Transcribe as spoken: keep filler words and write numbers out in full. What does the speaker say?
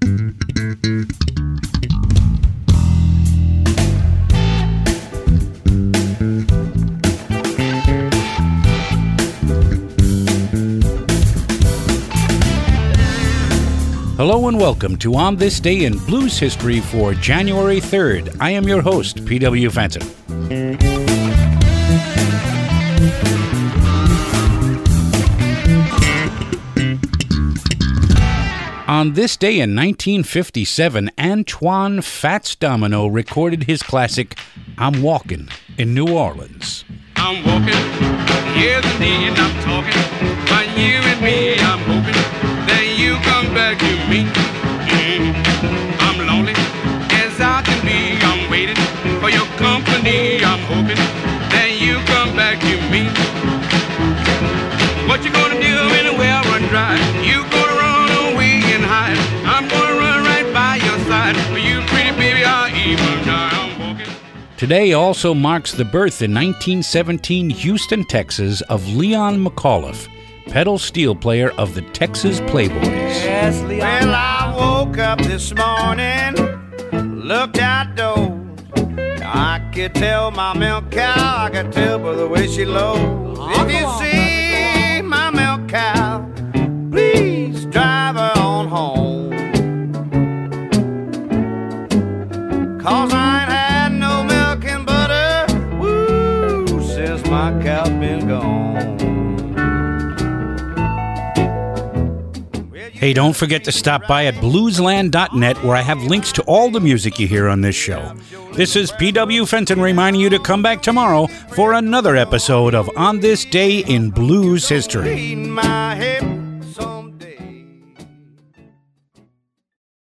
Hello and welcome to On This Day in Blues History for January third. I am your host, P W Fenton. On this day in nineteen fifty-seven, Antoine Fats Domino recorded his classic, I'm Walking, in New Orleans. I'm walking, yes indeed, and I'm talking, but you and me, I'm hoping that you come back to me. Mm-hmm. I'm lonely as I can be, I'm waiting for your company. I'm hoping that you come back to me. What you gonna do when the well run dry? You gonna run away and hide? I'm gonna run right by your side. For you pretty baby, I'll even die. I'm walking. Today also marks the birth in nineteen seventeen Houston, Texas of Leon McAuliffe, pedal steel player of the Texas Playboys. Yes, Leon. Well, I woke up this morning, looked outdoors. I could tell my milk cow, I could tell by the way she lows. If you see my milk cow, please drive her on home. 'Cause I ain't had no milk and butter, woo, since my cow's been gone. Hey, don't forget to stop by at bluesland dot net where I have links to all the music you hear on this show. This is P W Fenton reminding you to come back tomorrow for another episode of On This Day in Blues History. My head